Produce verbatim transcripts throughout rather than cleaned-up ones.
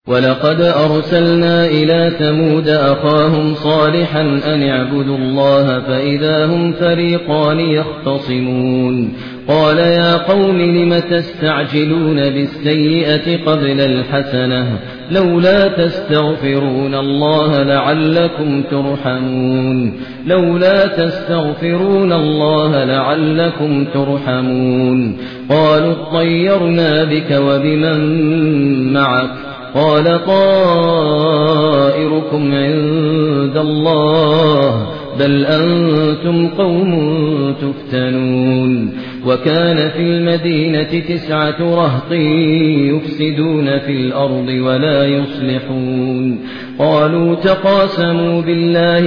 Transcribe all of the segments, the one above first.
ولقد أرسلنا إلى ثمود أخاهم صالحا أن اعبدوا الله فإذا هم فريقان يختصمون قال يا قوم لم تستعجلون بالسيئة قبل الحسنة لولا تستغفرون الله لعلكم ترحمون لولا تستغفرون الله لعلكم ترحمون قالوا اطيرنا بك وبمن معك قال طائركم عند الله بل أنتم قوم تفتنون وكان في المدينة تسعة رهط يفسدون في الأرض ولا يصلحون قالوا تقاسموا بالله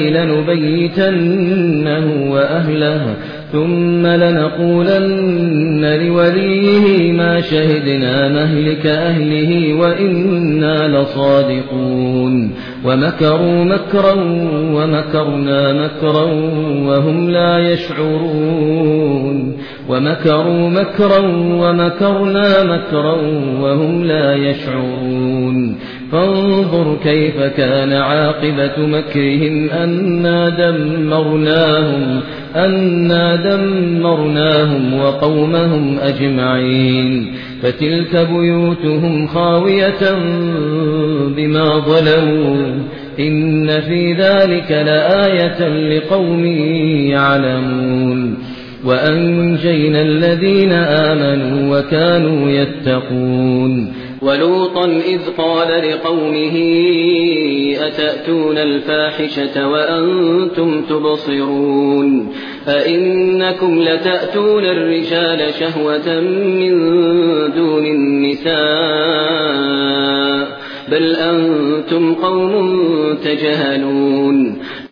لنبيتنه وأهله ثم لنقولن لوليه ما شهدنا مهلك أهله وإنا لصادقون ومكروا مكرا ومكرنا مكرا وهم لا يشعرون ومكروا مكرا ومكرنا مكرا وهم لا يشعرون فانظر كيف كان عاقبة مكرهم أنا دمرناهم أنا دمرناهم وقومهم أجمعين فتلك بيوتهم خاوية بما ظلموا إن في ذلك لآية لقوم يعلمون وأنجينا الذين آمنوا وكانوا يتقون ولوطا إذ قال لقومه أتأتون الفاحشة وأنتم تبصرون أئنكم لتأتون الرجال شهوة من دون النساء بل أنتم قوم تجهلون